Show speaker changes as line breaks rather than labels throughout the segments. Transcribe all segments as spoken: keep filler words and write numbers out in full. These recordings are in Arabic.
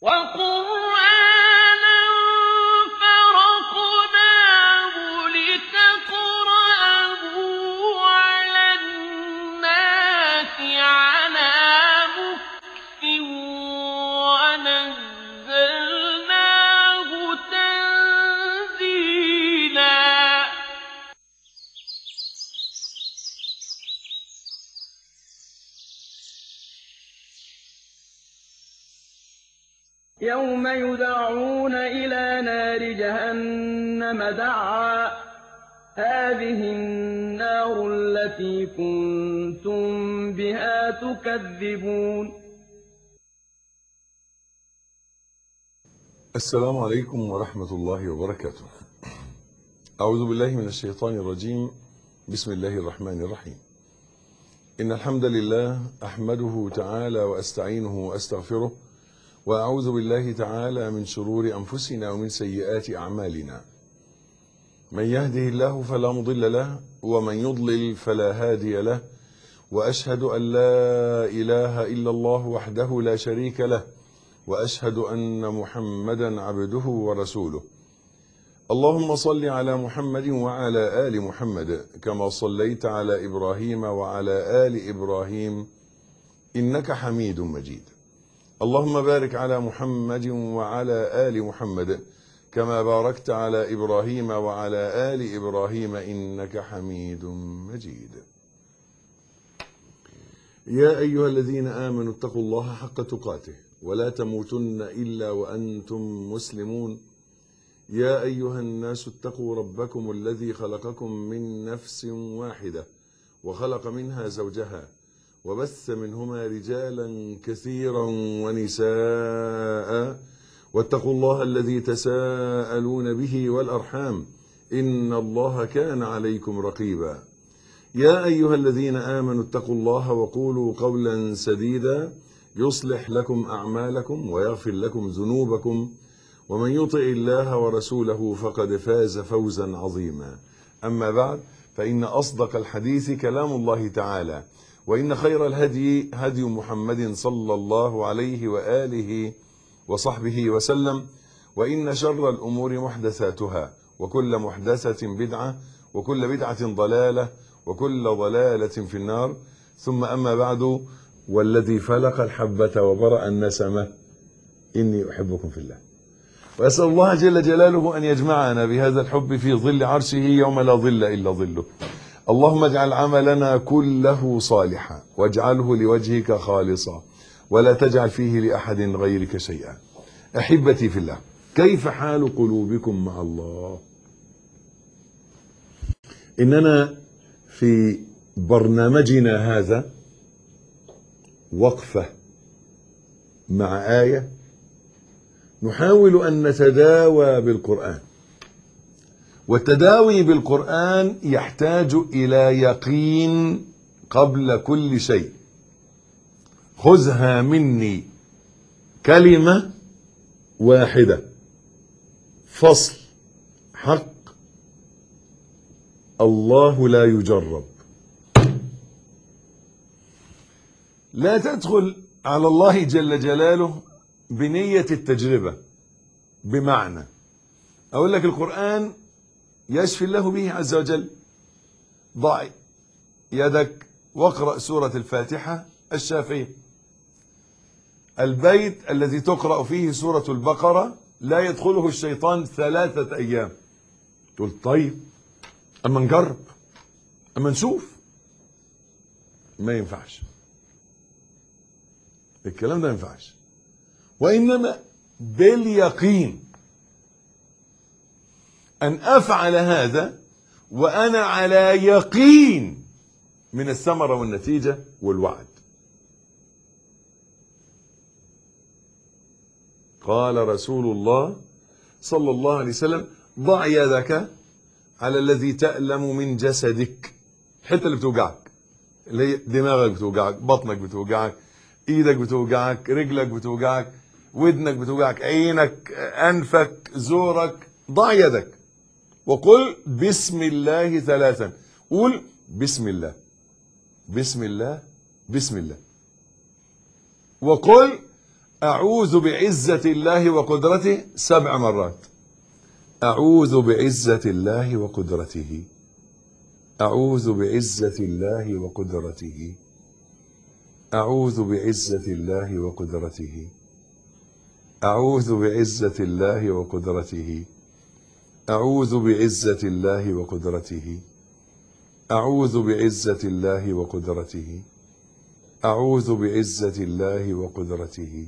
وَقُرْآنًا فَرَقْنَاهُ لِتَقْرَأَهُ عَلَى النَّاسِ عَلَىٰ مُكْثٍ وَنَزَّلْنَاهُ تَنزِيلًا.
يوم يدعون إلى نار جهنم دعا هذه النار التي كنتم بها تكذبون.
السلام عليكم ورحمة الله وبركاته. أعوذ بالله من الشيطان الرجيم. بسم الله الرحمن الرحيم. إن الحمد لله أحمده تعالى وأستعينه وأستغفره، وأعوذ بالله تعالى من شرور أنفسنا ومن سيئات أعمالنا. من يهده الله فلا مضل له، ومن يضلل فلا هادي له، وأشهد أن لا إله إلا الله وحده لا شريك له، وأشهد أن محمدا عبده ورسوله. اللهم صل على محمد وعلى آل محمد كما صليت على إبراهيم وعلى آل إبراهيم إنك حميد مجيد. اللهم بارك على محمد وعلى آل محمد كما باركت على إبراهيم وعلى آل إبراهيم إنك حميد مجيد. يا أيها الذين آمنوا اتقوا الله حق تقاته ولا تموتن إلا وأنتم مسلمون. يا أيها الناس اتقوا ربكم الذي خلقكم من نفس واحدة وخلق منها زوجها وبث منهما رجالا كثيرا ونساء، واتقوا الله الذي تساءلون به والأرحام إن الله كان عليكم رقيبا. يا أيها الذين آمنوا اتقوا الله وقولوا قولا سديدا يصلح لكم أعمالكم ويغفر لكم ذنوبكم، ومن يطع الله ورسوله فقد فاز فوزا عظيما. أما بعد، فإن أصدق الحديث كلام الله تعالى، وإن خير الهدي هدي محمد صلى الله عليه وآله وصحبه وسلم، وإن شر الأمور محدثاتها، وكل محدثة بدعة، وكل بدعة ضلالة، وكل ضلالة في النار. ثم أما بعد، والذي فلق الحبة وبرأ النسمة إني أحبكم في الله، وأسأل الله جل جلاله أن يجمعنا بهذا الحب في ظل عرشه يوم لا ظل إلا ظله. اللهم اجعل عملنا كله صالحا، واجعله لوجهك خالصا، ولا تجعل فيه لأحد غيرك شيئا. أحبتي في الله، كيف حال قلوبكم مع الله؟ إننا في برنامجنا هذا وقفة مع آية نحاول أن نتداوى بالقرآن، والتداوي بالقرآن يحتاج إلى يقين قبل كل شيء. خذها مني كلمة واحدة، فصل حق الله لا يجرب. لا تدخل على الله جل جلاله بنية التجربة. بمعنى أقول لك القرآن يشفي الله به عز وجل، ضع يدك واقرأ سورة الفاتحة الشافية. البيت الذي تقرأ فيه سورة البقرة لا يدخله الشيطان ثلاثة أيام. تقول طيب أما نجرب، أما نشوف. ما ينفعش الكلام ده، ما ينفعش. وإنما باليقين أن أفعل هذا وأنا على يقين من الثمرة والنتيجة والوعد. قال رسول الله صلى الله عليه وسلم: ضع يدك على الذي تألم من جسدك. الحتة اللي بتوجعك، اللي هي دماغك بتوجعك، بطنك بتوجعك، ايدك بتوجعك، رجلك بتوجعك، ودنك بتوجعك، عينك، انفك، زورك. ضع يدك وقل بسم الله ثلاثا. قول بسم الله، بسم الله، بسم الله. وقل أعوذ بعزة الله وقدرته سبع مرات. أعوذ بعزة الله وقدرته. أعوذ بعزة الله وقدرته. أعوذ بعزة الله وقدرته. أعوذ بعزة الله وقدرته. أعوذ بعزة الله وقدرته. أعوذ بعزة الله وقدرته. أعوذ بعزة الله وقدرته.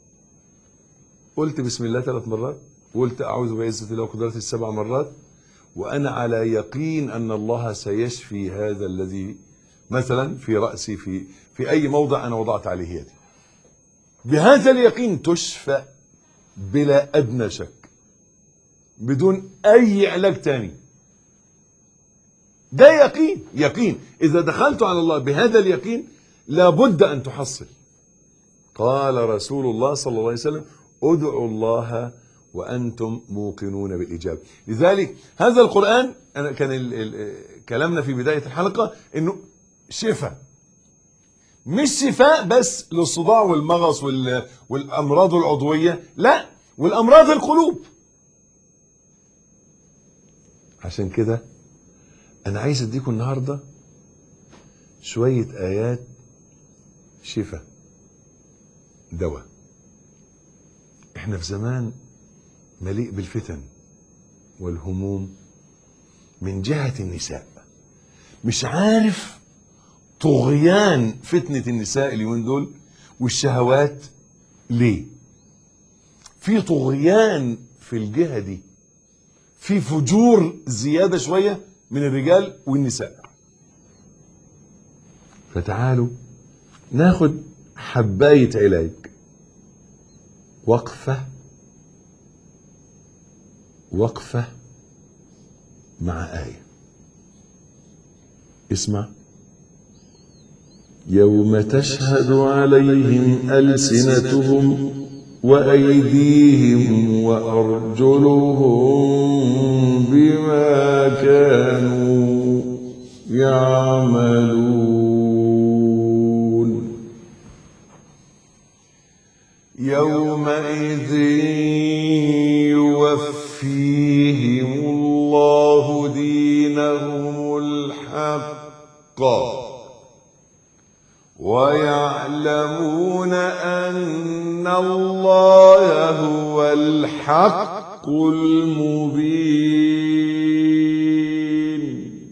قلت بسم الله ثلاث مرات، وقلت أعوذ بعزة الله وقدرته سبع مرات، وأنا على يقين أن الله سيشفي هذا الذي مثلا في رأسي، في في أي موضع أنا وضعت عليه يدي. بهذا اليقين تشفى بلا أدنى شك، بدون أي علاج تاني. ده يقين، يقين. إذا دخلت على الله بهذا اليقين لابد أن تحصل. قال رسول الله صلى الله عليه وسلم: ادعوا الله وأنتم موقنون بالإجابة. لذلك هذا القرآن، أنا كان ال ال كلامنا في بداية الحلقة إنه شفاء، مش شفاء بس للصداع والمغص والأمراض العضوية، لا، والأمراض القلوب. عشان كده أنا عايز أديكم النهاردة شوية آيات شفاء، دواء. احنا في زمان مليء بالفتن والهموم من جهة النساء. مش عارف طغيان فتنة النساء اليومين دول والشهوات ليه. في طغيان في الجهة دي، في فجور زيادة شوية من الرجال والنساء. فتعالوا ناخد حباية علاج، وقفة وقفة مع آية. اسمع: يوم تشهد عليهم ألسنتهم وأيديهم وأرجلهم بما كانوا يعملون. يومئذ يوفيهم الله دينهم الحق ويعلمون أن الله هو الحق المبين.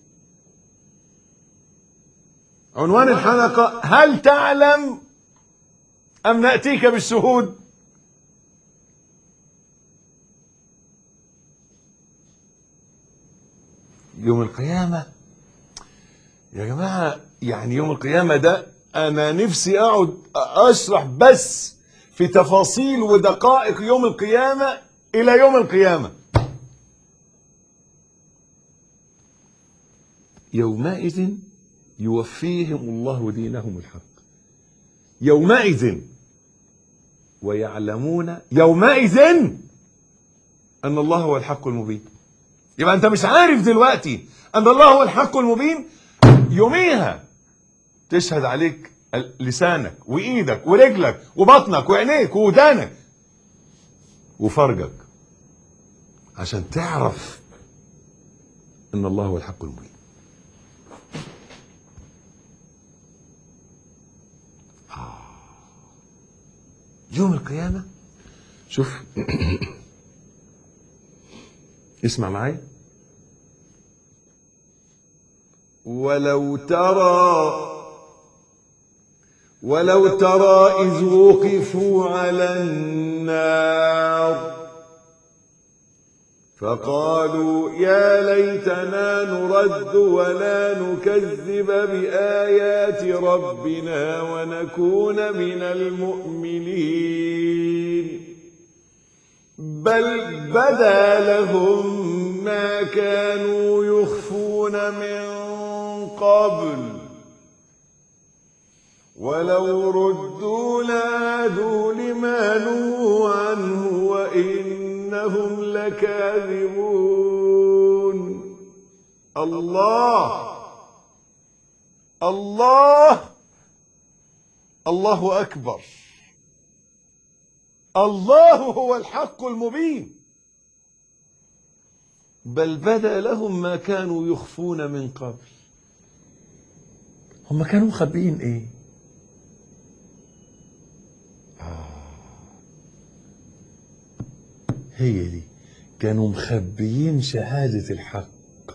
عنوان الحلقة: هل تعلم أم نأتيك بالشهود؟ يوم القيامة يا جماعة، يعني يوم القيامة ده أنا نفسي أقعد أشرح بس في تفاصيل ودقائق يوم القيامة إلى يوم القيامة. يومئذ يوفيهم الله دينهم الحق. يومئذ ويعلمون يومئذ أن الله هو الحق المبين. يبقى أنت مش عارف دلوقتي أن الله هو الحق المبين، يوميها تشهد عليك لسانك وإيدك ورجلك وبطنك وعينيك وودانك وفرجك، عشان تعرف أن الله هو الحق المبين. آه. يوم القيامة، شوف اسمع معايا: ولو ترى ولو ترى إذ وقفوا على النار فقالوا يا ليتنا نرد ولا نكذب بآيات ربنا ونكون من المؤمنين بل بدا لهم ما كانوا يخفون من قبل ولو ردوا لعادوا لما نهوا عنه وإنهم لكاذبون. الله الله الله أكبر. الله هو الحق المبين. بل بدا لهم ما كانوا يخفون من قبل. هم كانوا مخبيين ايه؟ آه. هي دي، كانوا مخبيين شهادة الحق،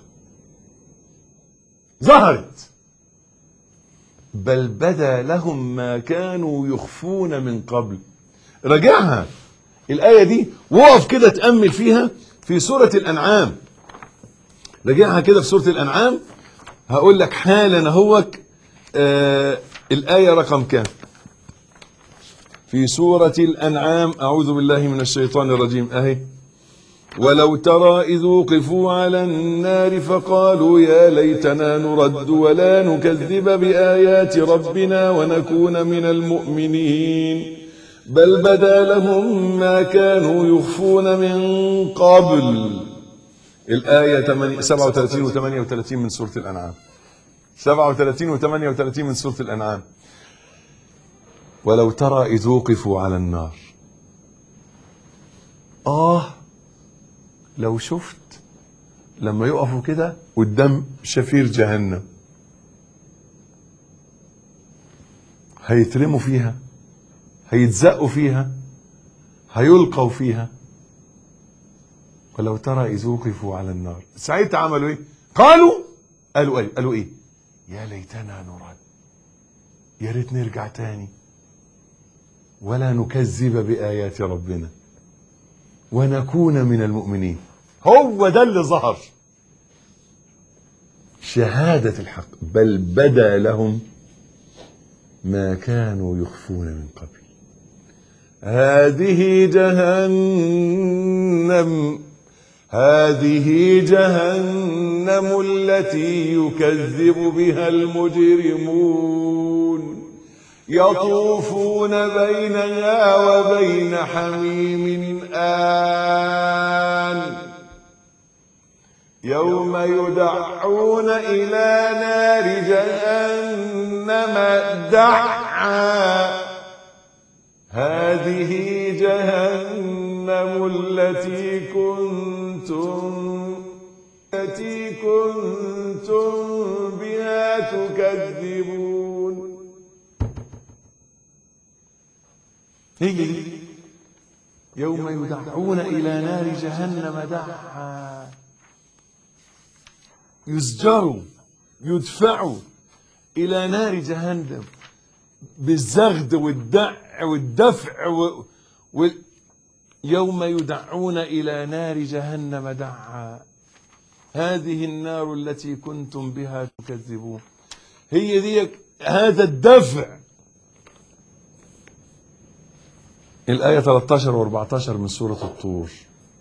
ظهرت. بل بدا لهم ما كانوا يخفون من قبل. راجعها الآية دي وقف كده تأمل فيها في سورة الأنعام. راجعها كده في سورة الأنعام. هقول لك حالا اهوك آه الآية رقم كام في سورة الأنعام. أعوذ بالله من الشيطان الرجيم. أهي: ولو ترى إذ وقفوا على النار فقالوا يا ليتنا نرد ولا نكذب بآيات ربنا ونكون من المؤمنين بل بدا لهم ما كانوا يخفون من قبل. الآية سبعة وثلاثين و ثمانية وثلاثين من سورة الأنعام. سبعة وثلاثين و ثمانية وثلاثين من سورة الأنعام. ولو ترى إذ وقفوا على النار. آه لو شفت لما يقفوا كده قدام شفير جهنم، هيترموا فيها، هيتزقوا فيها، هيلقوا فيها. ولو ترى إذ وقفوا على النار، ساعتها عملوا ايه؟ قالوا قالوا ايه؟ قالوا ايه؟ يا ليتنا نرد، يا ريت نرجع تاني، ولا نكذب بآيات ربنا ونكون من المؤمنين. هو ده اللي ظهر، شهادة الحق. بل بدا لهم ما كانوا يخفون من قبل. هذه جهنم هذه جهنم التي يكذب بها المجرمون يطوفون بينها وبين حميم آن يوم يدعون إلى نار جهنم دعا هذه جهنم التي كنتم التي كنتم بها تكذبون. هي يوم يدعون إلى نار جهنم دعا، يزجروا يدفعوا إلى نار جهنم بالزغد والدع والدفع و... و... يوم يدعون إلى نار جهنم دعا هذه النار التي كنتم بها تكذبون. هي دي هذا الدفع. الآية ثلاثة عشر و أربعة عشر من سورة الطور.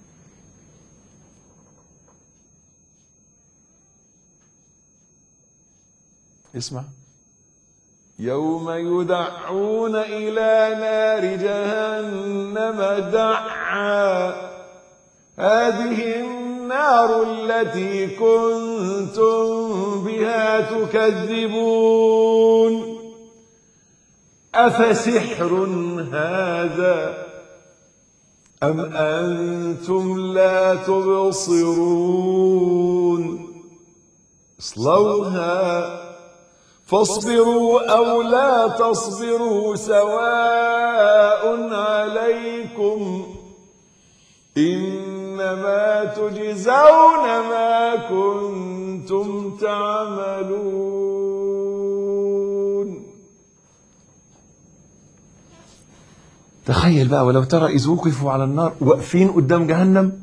اسمع: يوم يدعون إلى نار جهنم دعا هذه النار التي كنتم بها تكذبون أفسحر هذا أم أنتم لا تبصرون اصلوها فاصبروا أو لا تصبروا سواء عليكم إنما تجزون ما كنتم تعملون. تخيل بقى، ولو ترى إذ وقفوا على النار، واقفين قدام جهنم،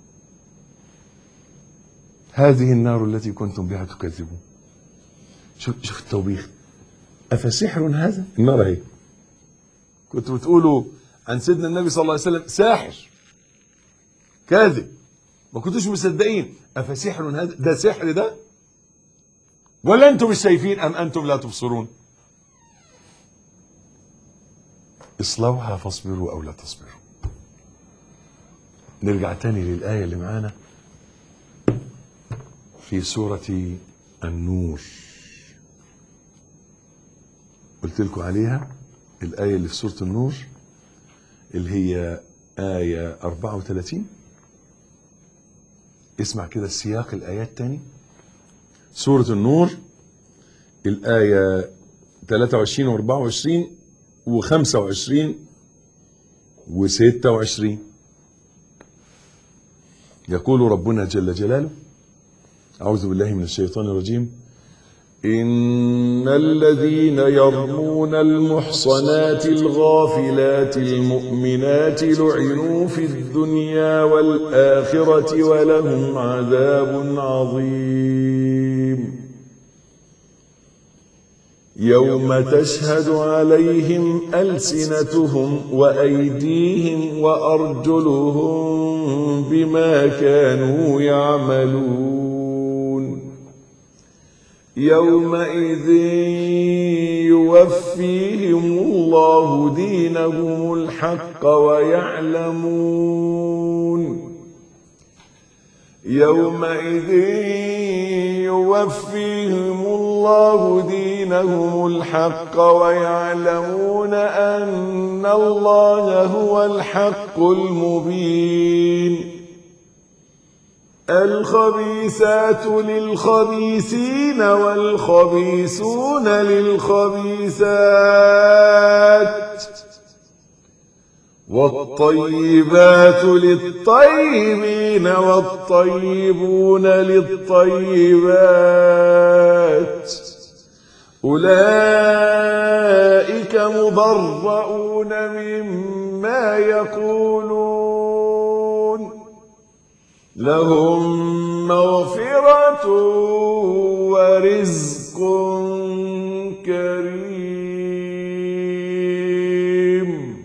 هذه النار التي كنتم بها تكذبون. شوف شوف التوبيخ. أفسحر هذا؟ النار اهي. كنتوا بتقولوا عن سيدنا النبي صلى الله عليه وسلم ساحر كاذب، ما كنتوش مصدقين. أفسحر هذا؟ ده سحر ده؟ ولا انتم مش شايفين أم أنتم لا تبصرون؟ اصلوها فاصبروا أو لا تصبروا. نرجع تاني للآية اللي معانا في سورة النور. قلت لكم عليها الآية اللي في سورة النور اللي هي آية أربعة وثلاثين. اسمع كده السياق الآيات تاني. سورة النور الآية ثلاثة وعشرين وأربعة وعشرين وخمسة وعشرين وستة وعشرين. يقول ربنا جل جلاله: أعوذ بالله من الشيطان الرجيم: إن الذين يرمون المحصنات الغافلات المؤمنات لعنوا في الدنيا والآخرة ولهم عذاب عظيم يوم تشهد عليهم ألسنتهم وأيديهم وأرجلهم بما كانوا يعملون يومئذ يوفيهم الله دينهم الحق ويعلمون يومئذ يوفيهم الله دينهم الحق ويعلمون أن الله هو الحق المبين الخبيثات للخبيثين والخبيثون للخبيثات والطيبات للطيبين والطيبون للطيبات أولئك مبرؤون مما يقولون لهم مغفرة ورزق كريم.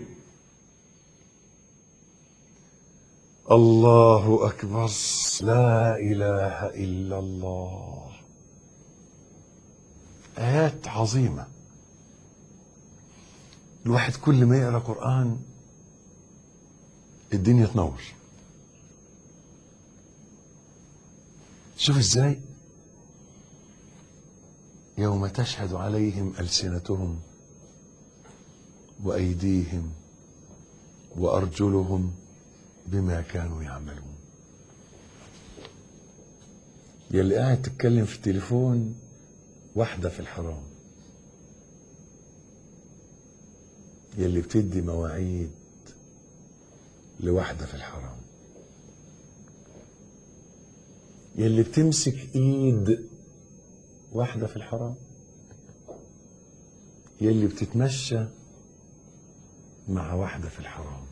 الله أكبر. لا إله إلا الله. آيات عظيمة. الواحد كل ما يقرأ قرآن الدنيا تنور. شوف ازاي يوم تشهد عليهم ألسنتهم وأيديهم وأرجلهم بما كانوا يعملون. يلي قاعد تتكلم في التليفون واحدة في الحرام، يلي بتدي مواعيد لواحدة في الحرام، يلي بتمسك ايد واحدة في الحرام، يلي بتتمشى مع واحدة في الحرام.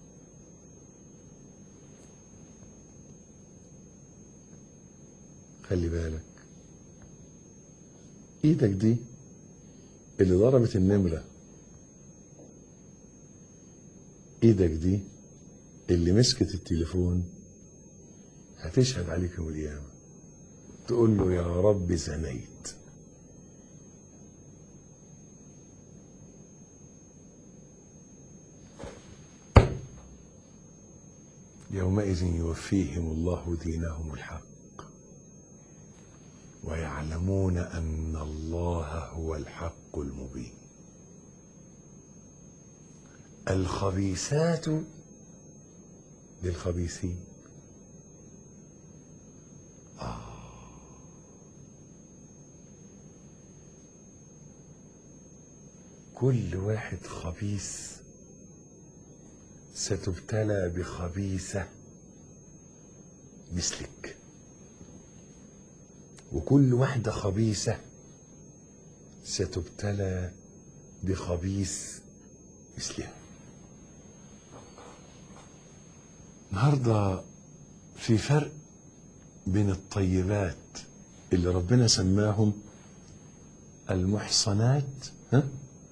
خلي بالك، ايدك دي اللي ضربت النمرة، ايدك دي اللي مسكت التليفون هتشهد عليك يوم القيامة، تقول له يا رب زنيت. يومئذ يوفيهم الله دينهم الحق ويعلمون أن الله هو الحق المبين. الخبيثات للخبيثين. آه. كل واحد خبيث ستبتلى بخبيثة مثلك، وكل واحدة خبيثة ستبتلى بخبيث مثلها. النهارده في فرق بين الطيبات اللي ربنا سماهم المحصنات ها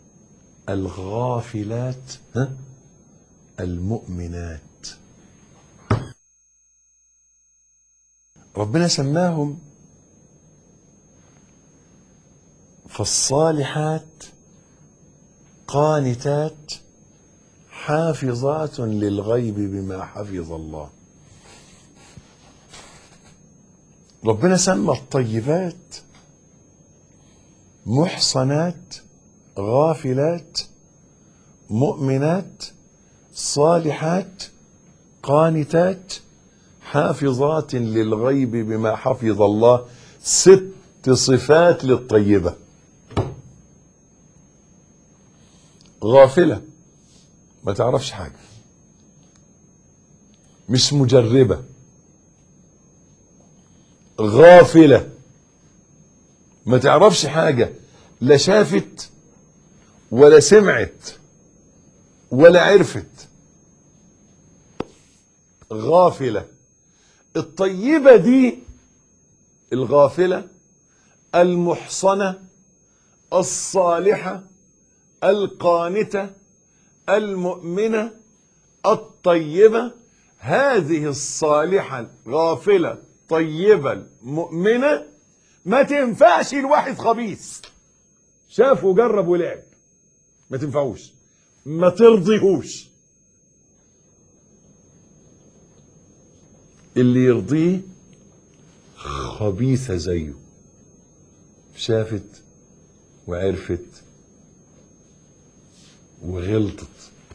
الغافلات ها المؤمنات. ربنا سماهم فالصالحات قانتات حافظات للغيب بما حفظ الله. ربنا سمى الطيبات محصنات غافلات مؤمنات، صالحات قانتات حافظات للغيب بما حفظ الله. ست صفات للطيبة. غافلة ما تعرفش حاجة، مش مجربة. غافلة ما تعرفش حاجة، لا شافت ولا سمعت ولا عرفت. غافلة. الطيبة دي الغافلة المحصنة الصالحة القانتة المؤمنة الطيبة. هذه الصالحة الغافلة الطيبة المؤمنة ما تنفعش الواحد خبيث شاف وجرب ولعب، ما تنفعوش، ما ترضيهوش. اللي يرضيه خبيثة زيه، شافت وعرفت وغلطت.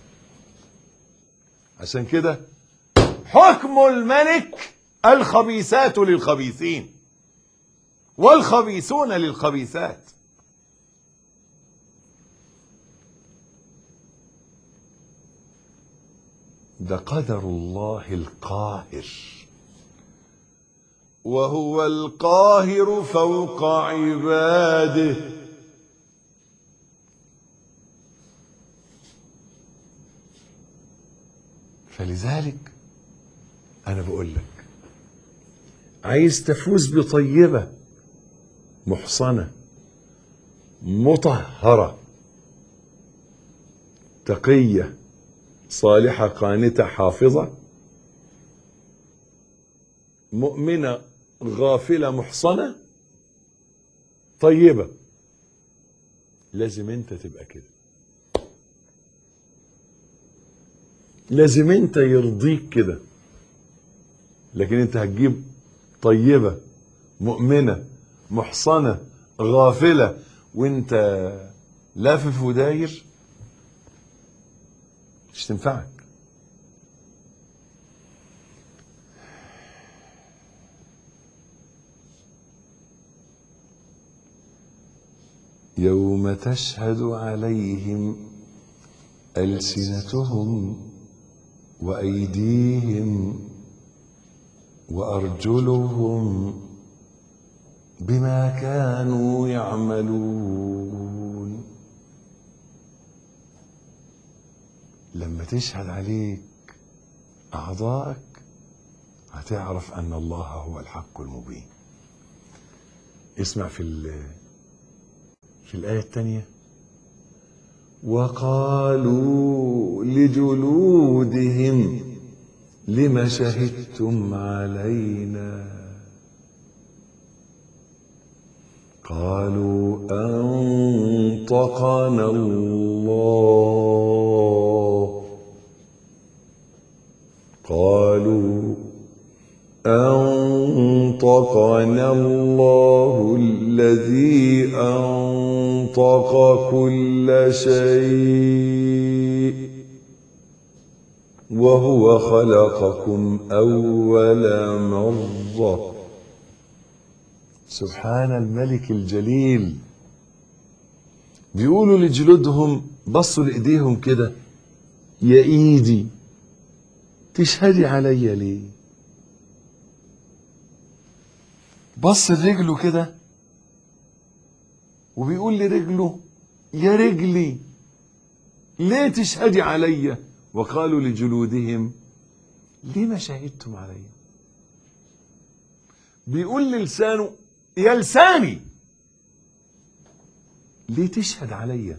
عشان كده حكم الملك الخبيثات للخبيثين والخبيثون للخبيثات. ده قدر الله القاهر، وهو القاهر فوق عباده. فلذلك أنا بقول لك، عايز تفوز بطيبة محصنة مطهرة تقية صالحة قانتة حافظة مؤمنة غافلة محصنة طيبة، لازم انت تبقى كده. لازم انت يرضيك كده. لكن انت هتجيب طيبة مؤمنة محصنة غافلة وانت لافف وداير، مش تنفعك. يوم تشهد عليهم ألسنتهم وأيديهم وأرجلهم بما كانوا يعملون. لما تشهد عليك أعضائك هتعرف أن الله هو الحق المبين. اسمع في في الآية الثانية: وقالوا لجلودهم لم شهدتم علينا قالوا أنطقنا الله قالوا أنطقنا الله الذي أنطق كل شيء وهو خلقكم أول مرة. سبحان الملك الجليل. بيقولوا لجلودهم، بصوا لإيديهم كده: يا إيدي تشهدي عليا ليه؟ بص لرجله كده وبيقول لرجله: يا رجلي ليه تشهدي عليا؟ وقالوا لجلودهم لما شهدتم عليا؟ بيقول للسانه: يا لساني ليه تشهد عليا؟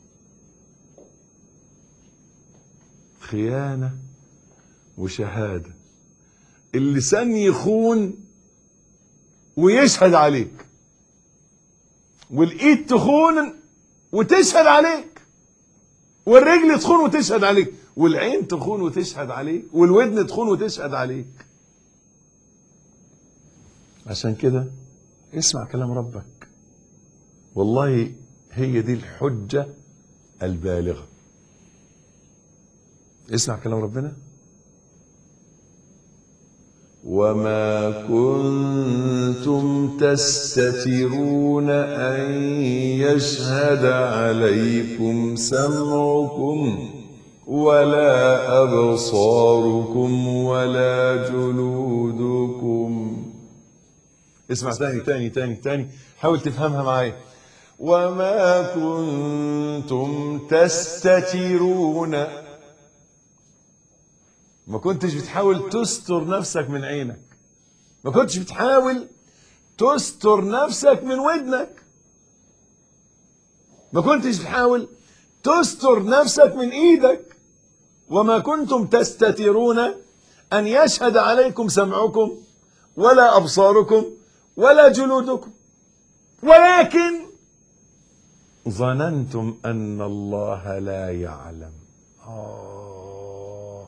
خيانة وشهادة. اللسان يخون ويشهد عليك، والايد تخون وتشهد عليك، والرجل تخون وتشهد عليك، والعين تخون وتشهد عليك، والودن تخون وتشهد عليك. عشان كده اسمع كلام ربك، والله هي دي الحجة البالغة. اسمع كلام ربنا. وما كنتم تستترون أن يشهد عليكم سمعكم ولا أبصاركم ولا جلودكم. اسمع تاني تاني تاني تاني، حاول تفهمها معايا. وما كنتم تستترون، ما كنتش بتحاول تستر نفسك من عينك، ما كنتش بتحاول تستر نفسك من ودنك، ما كنتش بتحاول تستر نفسك من ايدك. وما كنتم تستترون ان يشهد عليكم سمعكم ولا ابصاركم ولا جلودكم، ولكن ظننتم ان الله لا يعلم. آه.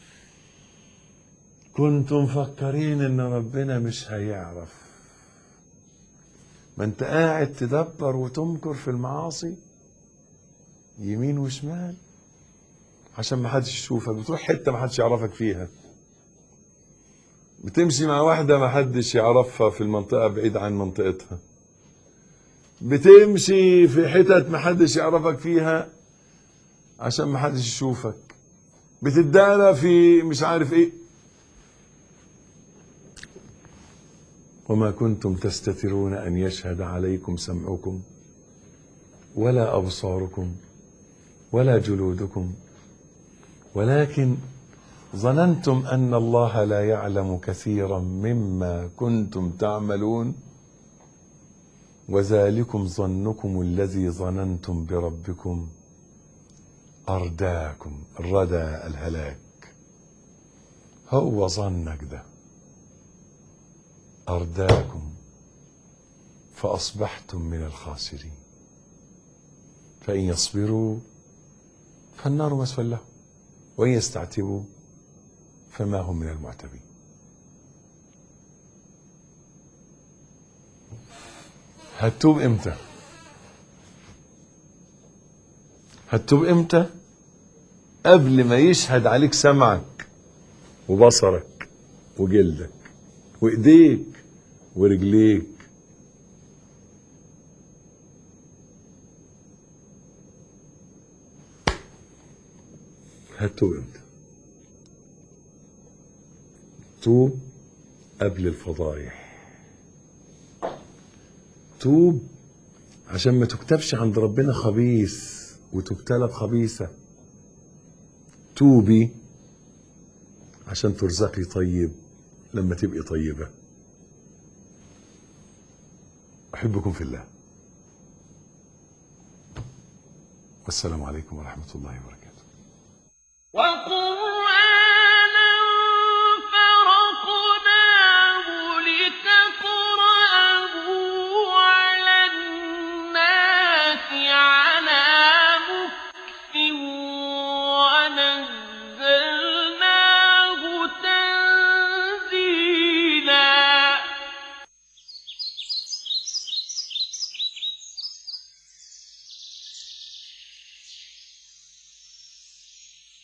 كنتم مفكرين ان ربنا مش هيعرف. ما انت قاعد تدبر وتمكر في المعاصي يمين وشمال عشان ما حدش يشوفك، بتروح حته ما حدش يعرفك فيها، بتمشي مع واحده ما حدش يعرفها في المنطقه بعيد عن منطقتها، بتمشي في حتت ما حدش يعرفك فيها عشان ما حدش يشوفك، بتدارى في مش عارف ايه. وما كنتم تستترون ان يشهد عليكم سمعكم ولا ابصاركم ولا جلودكم، ولكن ظننتم ان الله لا يعلم كثيرا مما كنتم تعملون، وذلكم ظنكم الذي ظننتم بربكم أرداكم. الردى الهلاك، هو ظنك ده أرداكم فأصبحتم من الخاسرين. فإن يصبروا فالنار مسوى لهم وإن يستعتبوا فما هم من المعتبين. هتتوب امتى؟ هتتوب امتى؟ قبل ما يشهد عليك سمعك وبصرك وجلدك وايديك ورجليك. هتتوب امتى؟ توب قبل الفضايح، توب عشان ما تكتبش عند ربنا خبيث وتبتلى بخبيثة. توبي عشان ترزقي طيب لما تبقي طيبة. أحبكم في الله، والسلام عليكم ورحمة الله وبركاته.